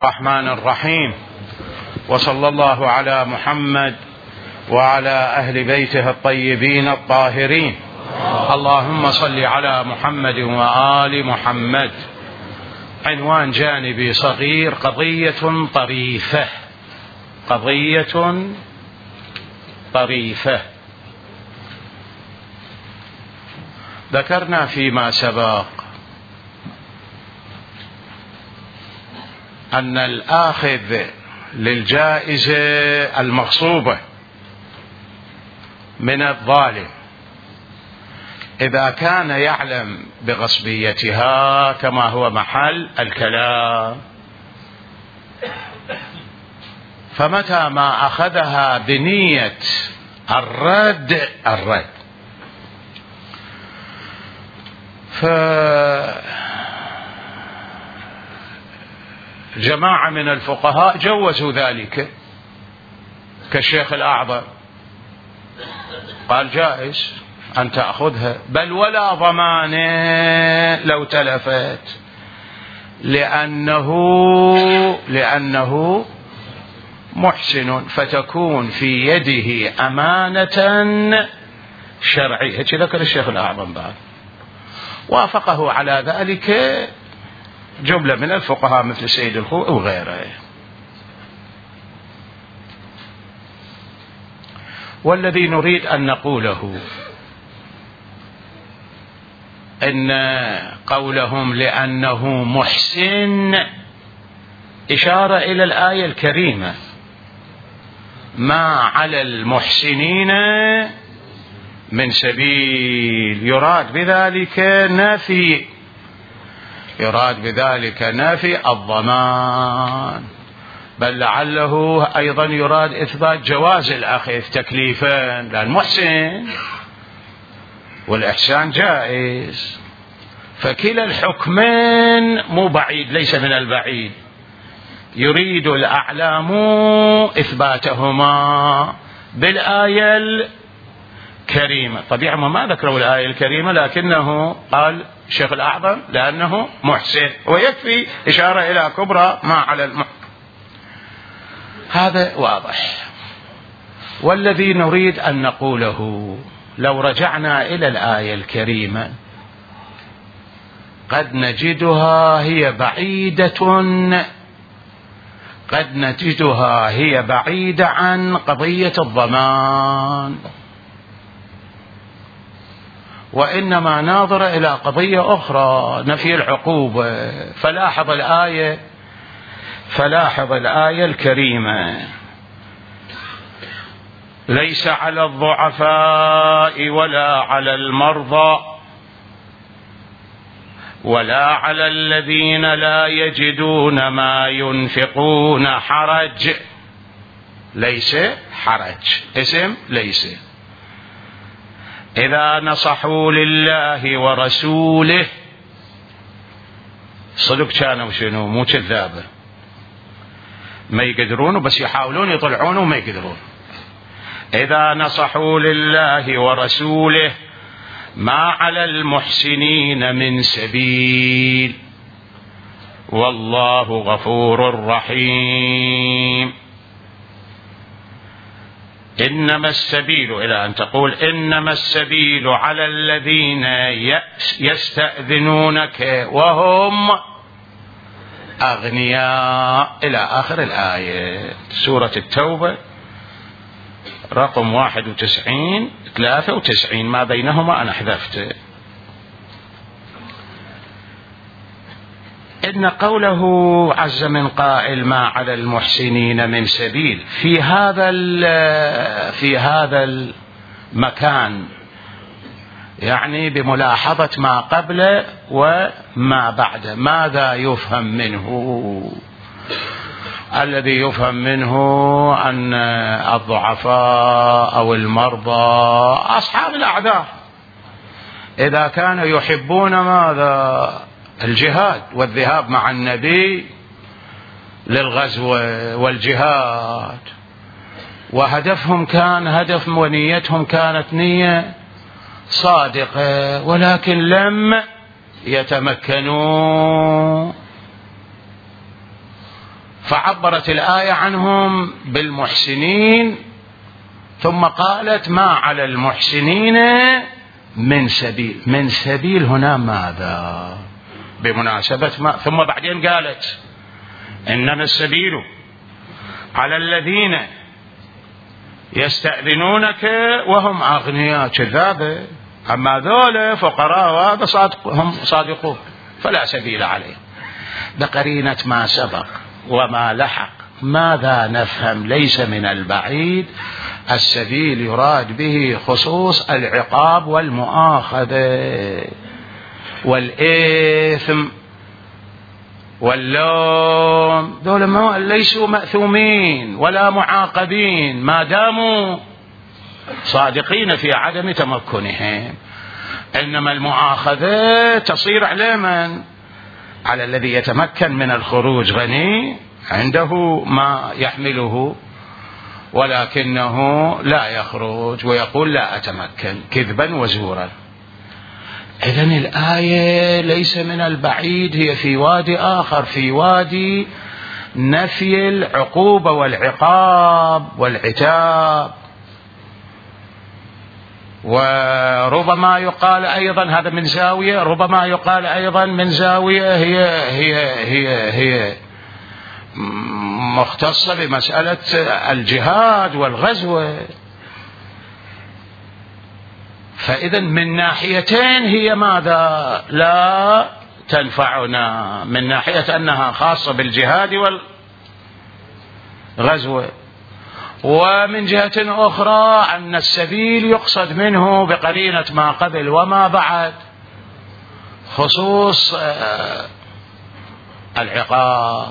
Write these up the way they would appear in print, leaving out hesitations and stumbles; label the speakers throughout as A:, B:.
A: الرحمن الرحيم، وصلى الله على محمد وعلى أهل بيته الطيبين الطاهرين. اللهم صل على محمد وآل محمد. عنوان جانبي صغير: قضية طريفة. قضية طريفة. ذكرنا فيما سبق أن الآخذ للجائزة المغصوبة من الظالم إذا كان يعلم بغصبيتها كما هو محل الكلام، فمتى ما أخذها بنية الرد جماعة من الفقهاء جوزوا ذلك، كالشيخ الأعظم قال جائز أن تأخذها، بل ولا ضمان لو تلفت، لأنه محسن، فتكون في يده أمانة شرعية. هيك ذكر الشيخ الأعظم بعد، وافقه على ذلك جملة من الفقهاء مثل سيد الخوئي وغيره. والذي نريد أن نقوله إن قولهم لأنه محسن إشارة إلى الآية الكريمة: ما على المحسنين من سبيل. يراد بذلك نفي الضمان، بل لعله أيضا يراد إثبات جواز الأخذ تكليفا، لأن محسن والإحسان جائز، فكلا الحكمين مو بعيد، ليس من البعيد. يريد الأعلام إثباتهما بالآية الكريمة. طبيعة ما ذكروا الآية الكريمة، لكنه قال الشيخ الأعظم لأنه محسن، ويكفي إشارة إلى كبرى ما على هذا واضح. والذي نريد أن نقوله: لو رجعنا إلى الآية الكريمة قد نجدها هي بعيدة عن قضية الضمان، وإنما ناظر إلى قضية أخرى، نفي العقوبة. فلاحظ الآية الكريمة: ليس على الضعفاء ولا على المرضى ولا على الذين لا يجدون ما ينفقون حرج. ليس حرج، اسم ليس. إذا نصحوا لله ورسوله، صدق كانوا شنو، مو كذابة، ما يقدرون بس يحاولون يطلعون وما يقدرون. إذا نصحوا لله ورسوله ما على المحسنين من سبيل والله غفور رحيم. إنما السبيل، إلى أن تقول إنما السبيل على الذين يستأذنونك وهم أغنياء، إلى آخر الآية. سورة التوبة رقم 91 93، ما بينهما أنا حذفته. إن قوله عز من قائل ما على المحسنين من سبيل في هذا المكان، يعني بملاحظة ما قبله وما بعده، ماذا يفهم منه؟ الذي يفهم منه أن الضعفاء أو المرضى أصحاب الأعذار إذا كانوا يحبون ماذا؟ الجهاد والذهاب مع النبي للغزو والجهاد، وهدفهم كان هدف ونيتهم كانت نية صادقة، ولكن لم يتمكنوا فعبرت الآية عنهم بالمحسنين، ثم قالت ما على المحسنين من سبيل. من سبيل هنا ماذا؟ بمناسبة ما. ثم بعدين قالت إنما السبيل على الذين يستأذنونك وهم أغنياء. كذابة. أما ذولا فقراء وهذا هم صادقون فلا سبيل عليهم. بقرينة ما سبق وما لحق ماذا نفهم؟ ليس من البعيد السبيل يراد به خصوص العقاب والمؤاخذة والإثم واللوم. دول ليسوا مأثومين ولا معاقبين ما داموا صادقين في عدم تمكنهم. إنما المؤاخذة تصير على من؟ على الذي يتمكن من الخروج، غني عنده ما يحمله ولكنه لا يخرج ويقول لا أتمكن كذبا وزورا. إذن الآية ليس من البعيد، هي في وادي آخر، في وادي نفي العقوبة والعقاب والعتاب. وربما يقال أيضا هذا من زاوية، ربما يقال أيضا من زاوية هي مختصة بمسألة الجهاد والغزوة. فإذا من ناحيتين هي ماذا؟ لا تنفعنا، من ناحية أنها خاصة بالجهاد والغزوة، ومن جهة أخرى أن السبيل يقصد منه بقرينة ما قبل وما بعد خصوص العقاب.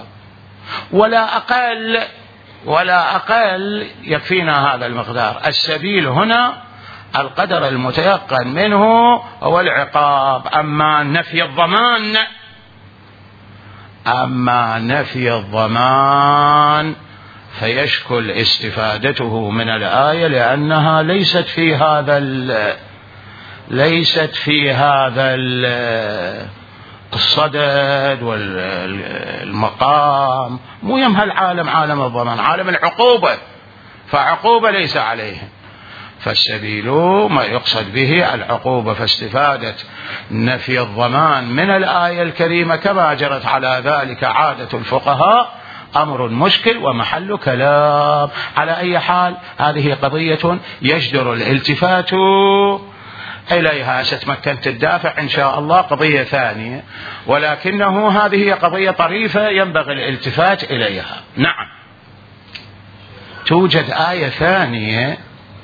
A: ولا أقل يكفينا هذا المقدار. السبيل هنا القدر المتيقن منه هو العقاب. أما نفي الضمان فيشكل استفادته من الآية لأنها ليست في هذا الصدد والمقام. مو يمها العالم عالم الضمان، عالم العقوبة، فعقوبة ليس عليه. فالسبيل ما يقصد به العقوبة. فاستفادة نفي الضمان من الآية الكريمة كما جرت على ذلك عادة الفقهاء أمر مشكل ومحل كلام. على أي حال هذه قضية يجدر الالتفات إليها. ستمكنت الدافع إن شاء الله قضية ثانية، ولكنه هذه قضية طريفة ينبغي الالتفات إليها. نعم، توجد آية ثانية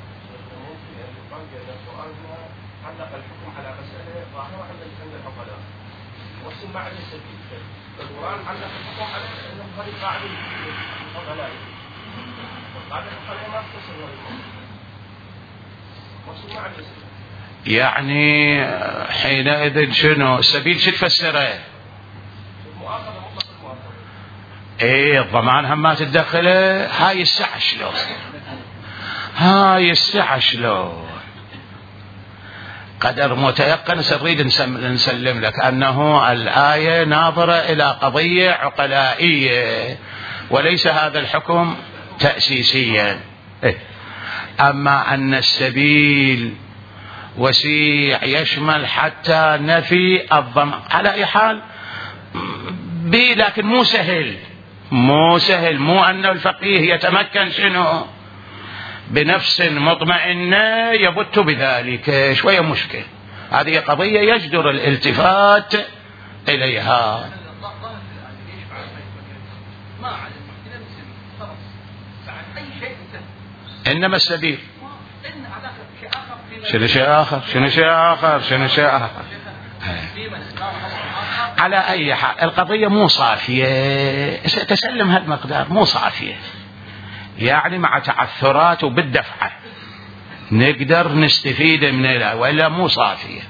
A: يعني حينئذ شنو السبيل؟ شو تفسره؟ الضمان هم ما تدخله. هاي الساعة شلون قدر متيقن سنريد نسلم لك أنه الآية ناظرة إلى قضية عقلائية وليس هذا الحكم تأسيسيا. أما أن السبيل وسيع يشمل حتى نفي الضمان على أي حال لكن مو سهل. مو أن الفقيه يتمكن شنو بنفس مطمئنة يبت بذلك، شوية مشكل. هذه قضية يجدر الالتفات إليها. إنما السبيل شنو شيء آخر. على أي حال القضية مو صافية. تسلم هالمقدار مو صافية، يعني مع تعثرات وبالدفعة نقدر نستفيد من الآية وإلا مو صافية.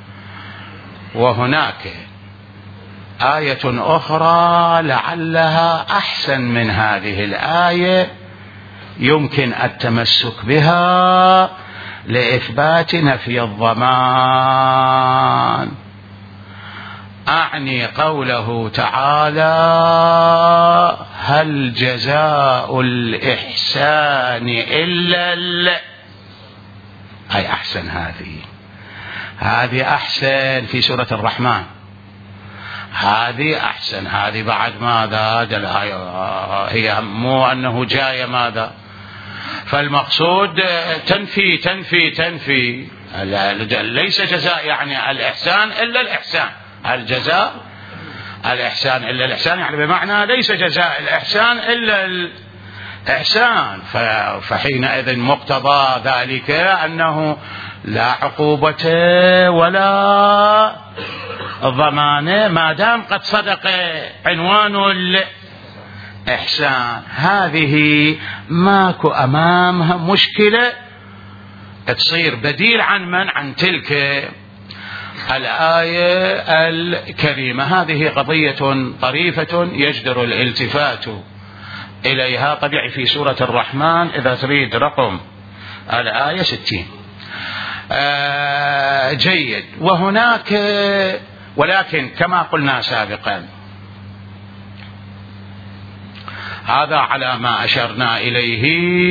A: وهناك آية أخرى لعلها أحسن من هذه الآية يمكن التمسك بها لإثبات نفي الضمان. أعني قوله تعالى هل جزاء الإحسان إلا أي أحسن. هذه أحسن في سورة الرحمن، هذه أحسن. هذه بعد ماذا؟ هي مو أنه جاي ماذا؟ فالمقصود تنفي تنفي تنفي. ليس جزاء يعني الإحسان إلا الإحسان، الجزاء الإحسان إلا الإحسان، يعني بمعنى ليس جزاء الإحسان إلا الإحسان. فحينئذ مقتضى ذلك أنه لا عقوبة ولا ضمانة ما دام قد صدق عنوان الإحسان. هذه ماكو أمامها مشكلة تصير بديل عن من؟ عن تلك الآية الكريمة. هذه قضية طريفة يجدر الالتفات إليها. طبيعي في سورة الرحمن إذا تريد رقم الآية 60. جيد. وهناك ولكن كما قلنا سابقا هذا على ما أشرنا إليه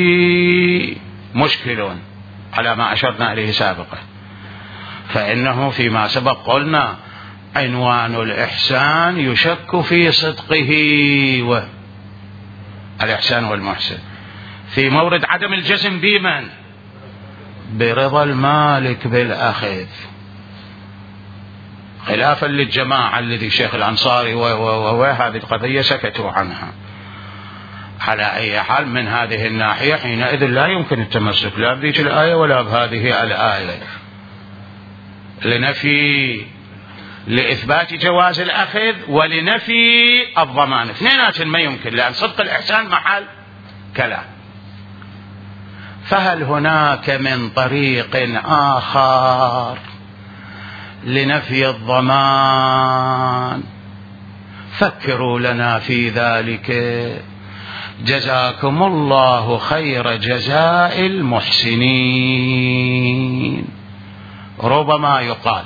A: مشكل، على ما أشرنا إليه سابقا، فإنه فيما سبق قلنا عنوان الإحسان يشك في صدقه الإحسان والمحسن في مورد عدم الجزم بمن؟ برضا المالك بالأخذ، خلافا للجماعة الذي الشيخ الأنصاري وهذه القضية سكتوا عنها. على أي حال من هذه الناحية حينئذ لا يمكن التمسك لا بذيك الآية ولا بهذه الآية لإثبات جواز الأخذ ولنفي الضمان. اثنينات ما يمكن، لأن صدق الإحسان محل كلام. فهل هناك من طريق آخر لنفي الضمان؟ فكروا لنا في ذلك. جزاكم الله خير جزاء المحسنين. ربما يقال،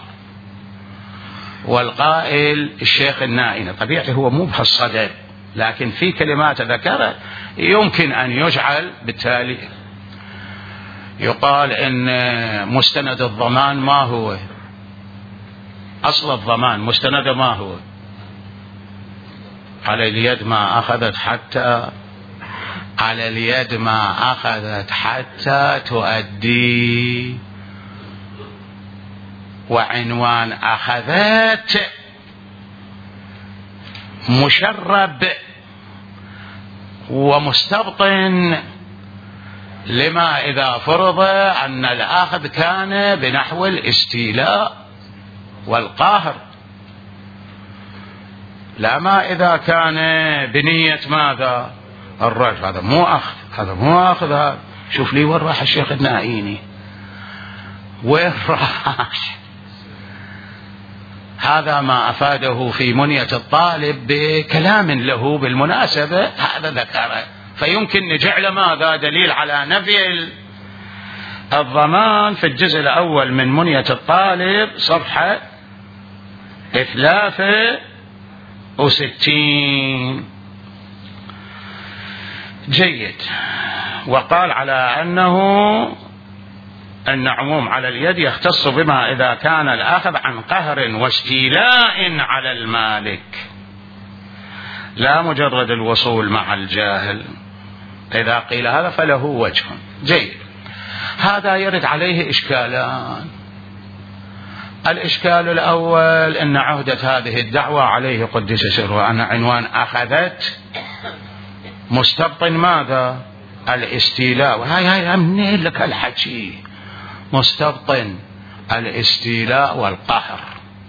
A: والقائل الشيخ النائي طبيعي هو مو بهالصدد، لكن في كلمات ذكرت يمكن أن يجعل بالتالي يقال إن مستند الضمان ما هو؟ أصل الضمان مستند ما هو؟ على اليد ما أخذت حتى، على اليد ما أخذت حتى تؤدي، وعنوان أخذت مشرب ومستبطن لما إذا فرض أن الآخذ كان بنحو الاستيلاء والقهر، لا ما إذا كان بنية ماذا؟ الرجل. هذا مو أخذ، هذا مو أخذ. هذا شوف لي وين راح الشيخ النائيني، وين راح؟ هذا ما أفاده في منية الطالب بكلام له بالمناسبة هذا ذكره، فيمكن نجعل ماذا؟ دليل على نفي الضمان في الجزء الأول من منية الطالب صفحة 63. جيد. وقال على أن عموم على اليد يختص بما إذا كان الأخذ عن قهر واستيلاء على المالك، لا مجرد الوصول مع الجاهل. إذا قيل هذا فله وجه. جيد. هذا يرد عليه إشكالان. الإشكال الأول أن عهدة هذه الدعوة عليه قدس سره أن عنوان أخذت مستبطن ماذا؟ الاستيلاء. هاي منين لك الحكي؟ مستبطن الاستيلاء والقهر.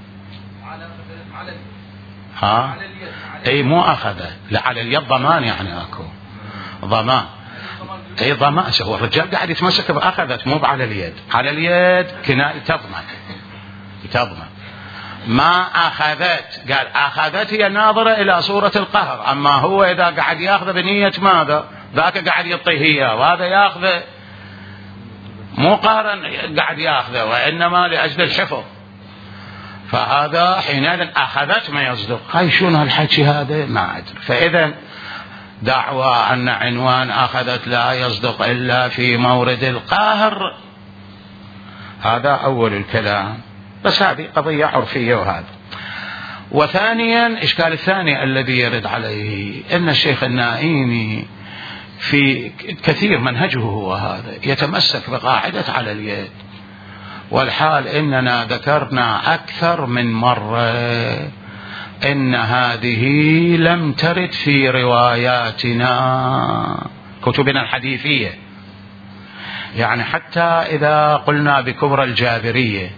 A: ها؟ اي مو أخذت، لا على اليد ضمان، يعني اكو ضمان. اي ضمان. هو الرجال قاعد يتمسك بأخذت مو على اليد. على اليد كناية تضمن. ما أخذت، قال أخذت هي ناظرة إلى صورة القهر، أما هو إذا قاعد يأخذ بنية ماذا؟ ذاك قاعد يعطيه إياه، وهذا يأخذ مو قهرا قاعد يأخذه، وإنما لأجل الحفظ. فهذا حينئذ أخذت ما يصدق. هاي شنو هالحكي هذا؟ ما أدري. فإذا دعوى أن عنوان أخذت لا يصدق إلا في مورد القهر، هذا أول الكلام، بس هذه قضية عرفية. وهذا وثانيا إشكال الثاني الذي يرد عليه أن الشيخ النائيني في كثير منهجه هو هذا، يتمسك بقاعدة على اليد، والحال إننا ذكرنا أكثر من مرة إن هذه لم ترد في رواياتنا كتبنا الحديثية. يعني حتى إذا قلنا بكبرى الجابرية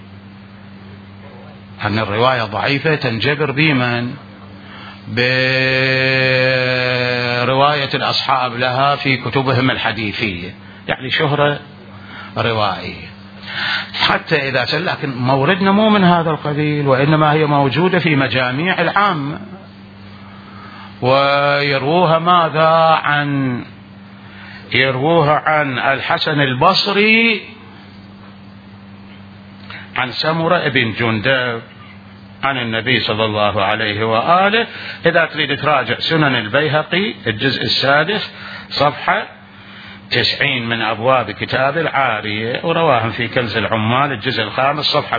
A: أن الرواية ضعيفة تنجبر بمن؟ برواية الأصحاب لها في كتبهم الحديثية، يعني شهرة روائية. حتى إذا لكن موردنا مو من هذا القبيل، وإنما هي موجودة في مجاميع العامة، ويروها ماذا؟ يروها عن الحسن البصري عن سمرة بن جندب عن النبي صلى الله عليه وآله. إذا تريد تراجع سنن البيهقي الجزء السادس صفحة 90 من أبواب كتاب العارية، ورواهم في كنز العمال الجزء الخامس صفحة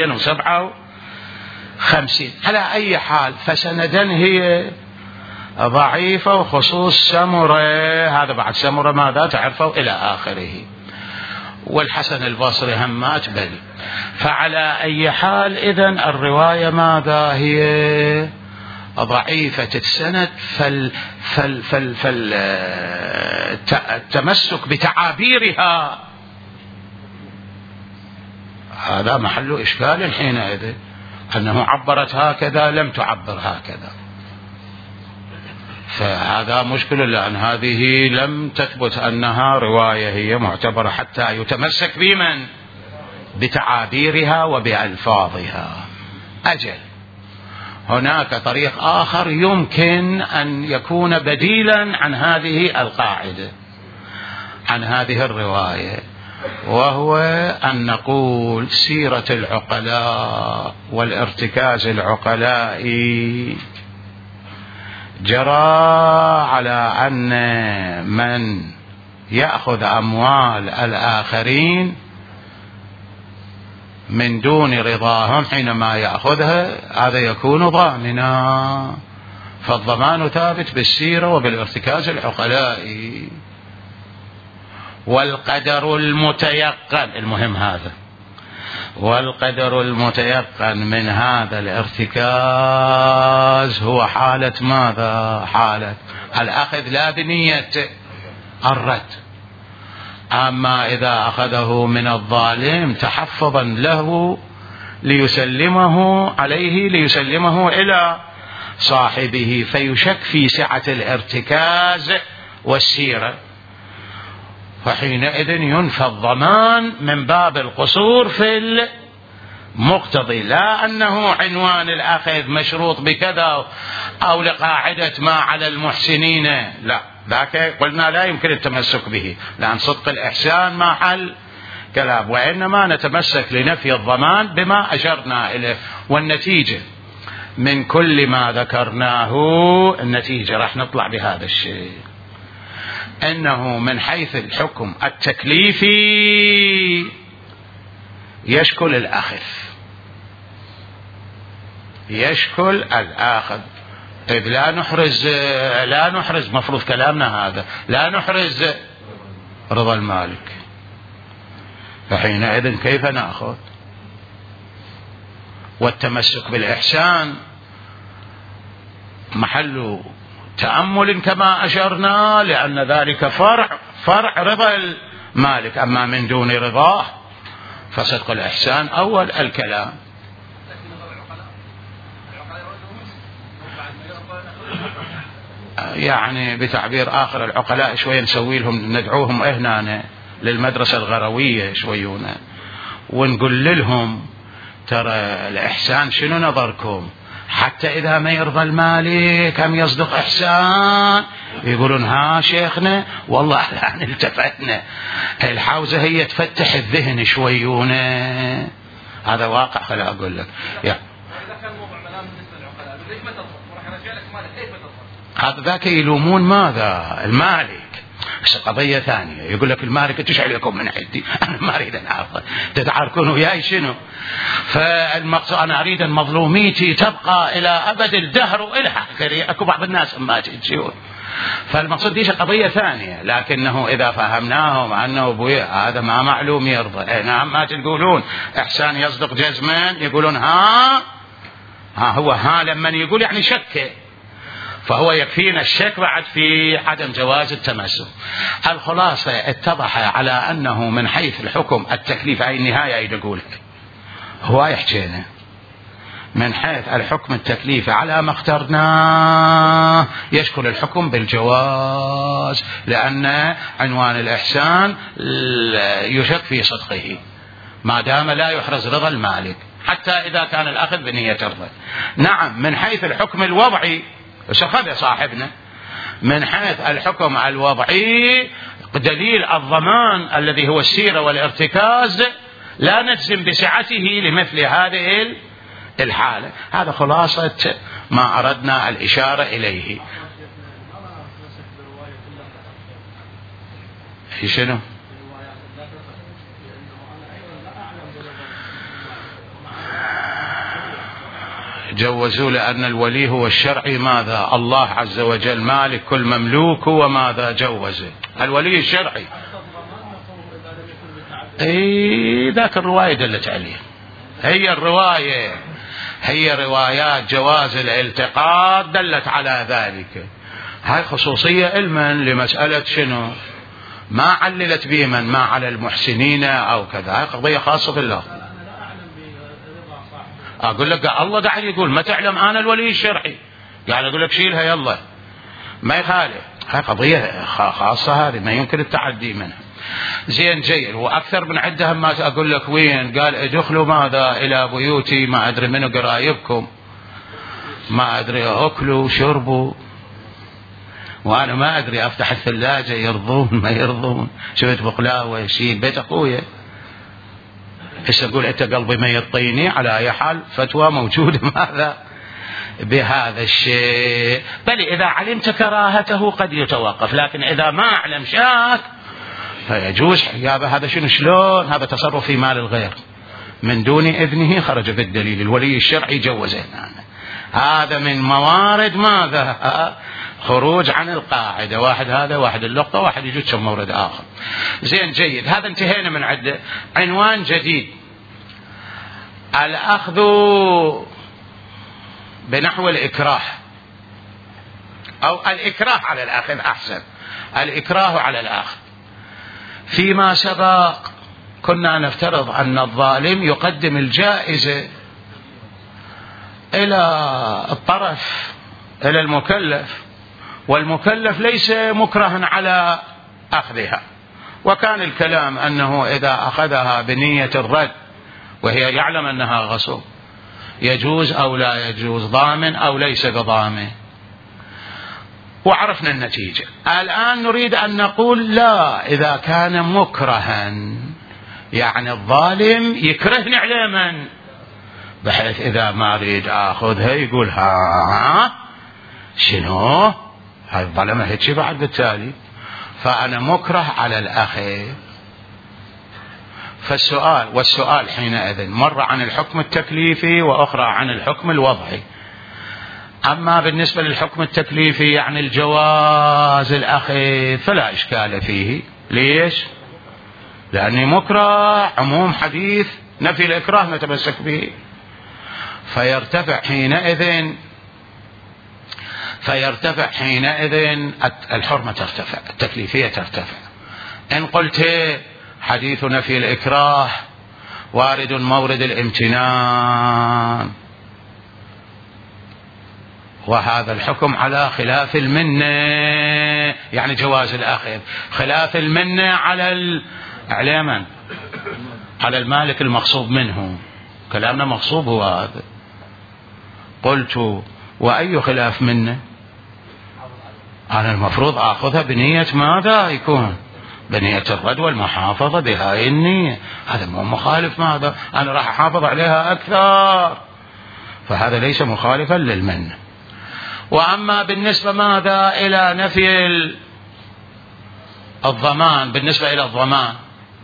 A: 257. على أي حال فسندا هي ضعيفة، وخصوص سمرة، هذا بعد سمرة ماذا تعرفوا إلى آخره، والحسن البصري همات بل. فعلى أي حال إذن الرواية ماذا هي؟ ضعيفة السند. التمسك بتعابيرها هذا محل إشكال حينئذ، أنه عبرت هكذا لم تعبر هكذا، فهذا مشكلة، لأن هذه لم تثبت أنها رواية هي معتبرة حتى يتمسك بمن؟ بتعابيرها وبألفاظها. أجل هناك طريق آخر يمكن أن يكون بديلا عن هذه القاعدة، عن هذه الرواية، وهو أن نقول سيرة العقلاء والارتكاز العقلائي جرى على أن من يأخذ أموال الآخرين من دون رضاهم حينما يأخذها هذا يكون ضامنا، فالضمان ثابت بالسيرة وبالارتكاز العقلائي. والقدر المتيقن، المهم هذا، والقدر المتيقن من هذا الارتكاز هو حالة ماذا؟ حالة الأخذ لا بنية الرد. أما إذا أخذه من الظالم تحفظا له ليسلمه عليه، ليسلمه إلى صاحبه، فيشك في سعة الارتكاز والسيرة، فحينئذ ينفى الضمان من باب القصور في المقتضي، لا أنه عنوان الأخذ مشروط بكذا أو لقاعدة ما على المحسنين، لا، ذاك قلنا لا يمكن التمسك به، لأن صدق الإحسان محل كلام، وإنما نتمسك لنفي الضمان بما أشرنا إليه. والنتيجة من كل ما ذكرناه، النتيجة راح نطلع بهذا الشيء، أنه من حيث الحكم التكليفي يشكل الأخذ، يشكل الأخذ، إذ لا نحرز مفروض كلامنا هذا، لا نحرز رضا المالك، فحينئذ كيف نأخذ؟ والتمسك بالإحسان محل تأمل كما أشرنا، لأن ذلك فرع رضا المالك، أما من دون رضاه فصدق الإحسان أول الكلام. يعني بتعبير آخر العقلاء شوية نسوي لهم، ندعوهم هنا للمدرسة الغروية شويونا، ونقول لهم ترى الإحسان شنو نظركم؟ حتى إذا ما يرضى المالك هم يصدق إحسان، يقولون ها شيخنا والله احنا التفتنا، الحوزة هي تفتح الذهن شويونا، هذا واقع. خلا أقول لك هذا ذاك يلومون ماذا؟ المالك. بس قضية ثانية، يقول لك المالك ايش عليكم من عندي؟ انا ما اريد ان اعرف تتعاركون وياي شنو؟ فالمقصود انا اريد ان مظلوميتي تبقى الى ابد الدهر والى اخره. اكو بعض الناس ما تجيون، فالمقصود ديش قضية ثانية، لكنه اذا فهمناهم انه ابويا هذا ما معلوم يرضى. نعم ما تقولون احسان يصدق جزما، يقولون ها هو لما يقول يعني شك، فهو يكفينا الشك بعد في عدم جواز التمسك. الخلاصة اتضح على أنه من حيث الحكم التكليف، أي النهاية يقول هو يحكينا من حيث الحكم التكليفي على ما اخترناه يشكل الحكم بالجواز، لأن عنوان الإحسان يشك في صدقه ما دام لا يحرز رضا المالك، حتى إذا كان الأخذ بنية الرضا. نعم من حيث الحكم الوضعي، وسخذ صاحبنا من حيث الحكم الوضعي دليل الضمان الذي هو السيرة والارتكاز لا نجزم بسعته لمثل هذه الحالة. هذا خلاصة ما أردنا الإشارة إليه. في شنو؟ جوزوا لأن الولي هو الشرعي ماذا؟ الله عز وجل مالك كل مملوك، وماذا جوزه؟ الولي الشرعي. ذاك الرواية دلت عليه، هي روايات جواز الالتقاط دلت على ذلك. هاي خصوصية علما لمسألة شنو؟ ما عللت بمن ما على المحسنين أو كذا، هاي قضية خاصة بالله. أقول لك الله قاعد يقول ما تعلم أنا الولي الشرعي، قاعد أقول لك شيلها يلا ما يخالف. هاي قضية خاصة، هذه ما يمكن التعدي منها. زين جيد. وأكثر من عدة ما أقول لك وين قال ادخلوا ماذا إلى بيوتي ما أدري منو قرايبكم، ما أدري أكلوا شربوا، وأنا ما أدري أفتح الثلاجة يرضون ما يرضون، شفت بقلاوة شيء بيت أخويا. إيش أقول أنت قلبي ما يطيني؟ على أي حال فتوى موجودة ماذا بهذا الشيء. بل إذا علمت كراهته قد يتوقف، لكن إذا ما أعلم شاك فيجوز حجابه. هذا شنو شلون؟ هذا تصرف في مال الغير من دون إذنه خرج بالدليل. الولي الشرعي جوزه. هذا من موارد ماذا؟ خروج عن القاعدة. واحد هذا، واحد اللقطة، واحد يجوز كم مورد آخر. زين جيد. هذا انتهينا من عدة. عنوان جديد، الأخذ بنحو الإكراه أو الإكراه على الأخذ، أحسن الإكراه على الأخذ. فيما سبق كنا نفترض أن الظالم يقدم الجائزة إلى الطرف، إلى المكلف، والمكلف ليس مكرها على أخذها. وكان الكلام أنه إذا أخذها بنية الرد وهي يعلم أنها غصب يجوز أو لا يجوز، ضامن أو ليس بضامن، وعرفنا النتيجة. الآن نريد أن نقول لا، إذا كان مكرها يعني الظالم يكرهني على من؟ بحيث إذا ما أريد أخذها يقول ها شنو هاي الظلمة هيك بعد بالتالي، فأنا مكره على الأخذ. والسؤال حينئذ مرة عن الحكم التكليفي وأخرى عن الحكم الوضعي. أما بالنسبة للحكم التكليفي يعني الجواز الأخذ فلا إشكال فيه. ليش؟ لأني مكره، عموم حديث نفي الإكراه نتمسك به، فيرتفع حينئذ الحرمة ترتفع، التكليفية ترتفع. إن قلت حديث نفي الإكراه وارد مورد الامتنان، وهذا الحكم على خلاف المنة، يعني جواز الأخذ، خلاف المنة على من؟ على المالك المغصوب منه. كلامنا مغصوب هو هذا. قلت وأي خلاف منه؟ أنا المفروض أخذها بنية ماذا يكون؟ بنية الرد والمحافظة بهاي النية. هذا مو مخالف ماذا؟ أنا راح أحافظ عليها أكثر فهذا ليس مخالفا للمنة. وأما بالنسبة ماذا إلى نفي الضمان، بالنسبة إلى الضمان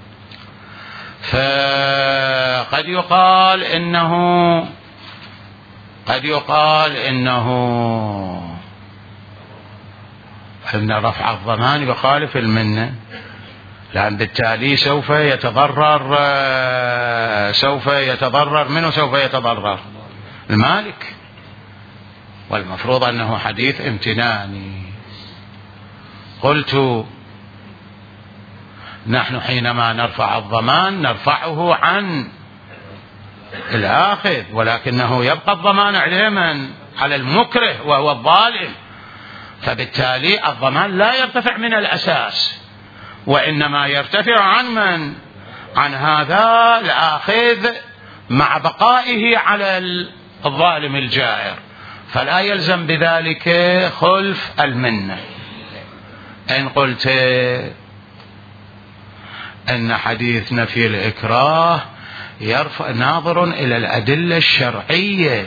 A: فقد يقال إنه أن رفع الضمان يخالف المنة، لأن بالتالي سوف يتضرر منه، سوف يتضرر المالك، والمفروض أنه حديث امتناني. قلت نحن حينما نرفع الضمان نرفعه عن الآخذ، ولكنه يبقى الضمان على المكره وهو الظالم، فبالتالي الضمان لا يرتفع من الأساس، وإنما يرتفع عن هذا الآخذ مع بقائه على الظالم الجائر، فلا يلزم بذلك خلف المنة. إن قلت أن حديث نفي الإكراه ناظر إلى الأدلة الشرعية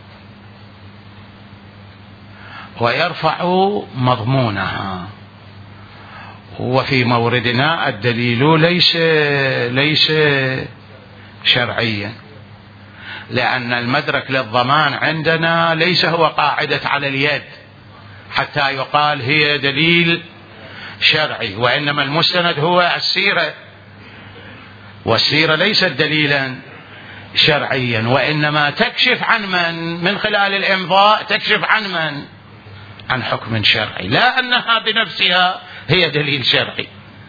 A: ويرفع مضمونها، وفي موردنا الدليل ليس شرعيا، لأن المدرك للضمان عندنا ليس هو قاعدة على اليد حتى يقال هي دليل شرعي، وإنما المستند هو السيرة، والسيرة ليست دليلا شرعيا، وإنما تكشف عن من خلال الإمضاء تكشف عن حكم شرعي، لا أنها بنفسها هي دليل شرعي.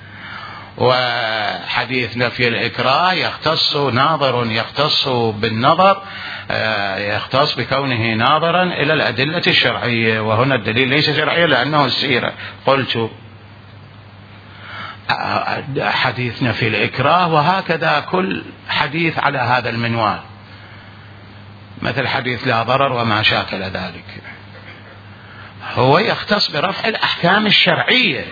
A: وحديث نفي الإكراه يختص بالنظر، يختص بكونه ناظرا إلى الأدلة الشرعية، وهنا الدليل ليس شرعيا لأنه السيرة. قلت حديث نفي الإكراه، وهكذا كل حديث على هذا المنوال، مثل حديث لا ضرر وما شاكل ذلك، هو يختص برفع الأحكام الشرعية.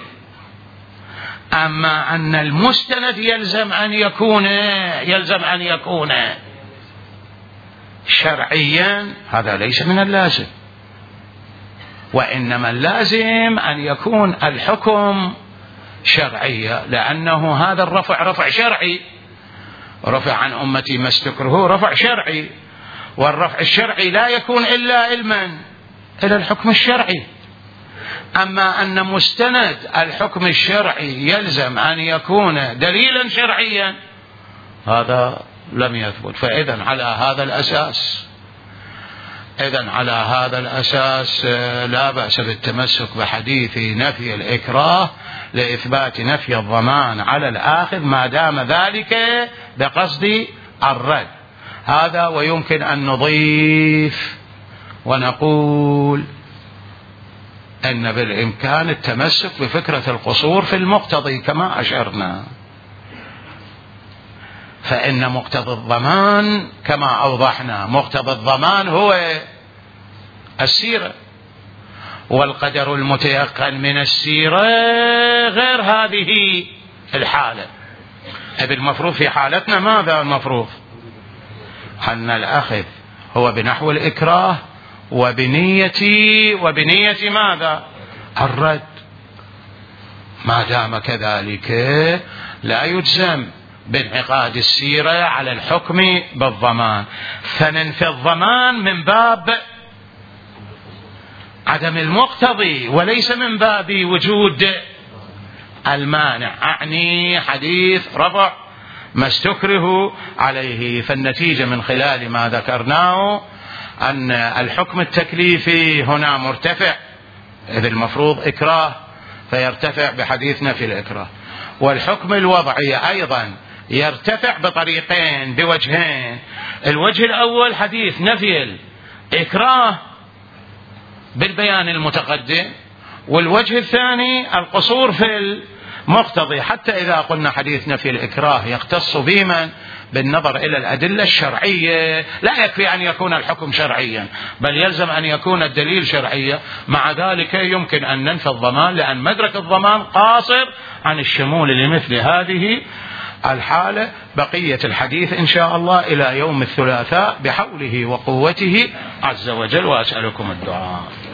A: أما أن المستند يلزم أن يكون شرعيا، هذا ليس من اللازم، وإنما اللازم أن يكون الحكم شرعيا، لأنه هذا الرفع رفع شرعي، رفع عن أمتي ما استكره رفع شرعي، والرفع الشرعي لا يكون إلا إلى الحكم الشرعي. أما أن مستند الحكم الشرعي يلزم أن يكون دليلا شرعيا، هذا لم يثبت. فإذا على هذا الأساس لا بأس بالتمسك بحديث نفي الإكراه لإثبات نفي الضمان على الآخذ ما دام ذلك بقصد الرد. هذا ويمكن أن نضيف ونقول أن بالإمكان التمسك بفكرة القصور في المقتضي كما أشرنا، فإن مقتضى الضمان كما أوضحنا، مقتضى الضمان هو السيرة، والقدر المتيقن من السيرة غير هذه الحالة. المفروض في حالتنا ماذا؟ المفروض أن الأخذ هو بنحو الإكراه وبنية ماذا؟ الرد. ما دام كذلك لا يجزم بانعقاد السيرة على الحكم بالضمان، فننفي الضمان من باب عدم المقتضي وليس من باب وجود المانع، أعني حديث رفع ما استكره عليه. فالنتيجة من خلال ما ذكرناه أن الحكم التكليفي هنا مرتفع، إذ المفروض إكراه فيرتفع بحديث نفي الإكراه، والحكم الوضعي أيضا يرتفع بطريقين بوجهين. الوجه الأول حديث نفي الإكراه بالبيان المتقدم، والوجه الثاني القصور في المقتضي، حتى إذا قلنا حديث نفي الإكراه يختص بمن؟ بالنظر إلى الأدلة الشرعية، لا يكفي أن يكون الحكم شرعيا، بل يلزم أن يكون الدليل شرعيا. مع ذلك يمكن أن ننفي الضمان، لأن مدرك الضمان قاصر عن الشمول لمثل هذه الحالة. بقية الحديث إن شاء الله إلى يوم الثلاثاء بحوله وقوته عز وجل، وأسألكم الدعاء.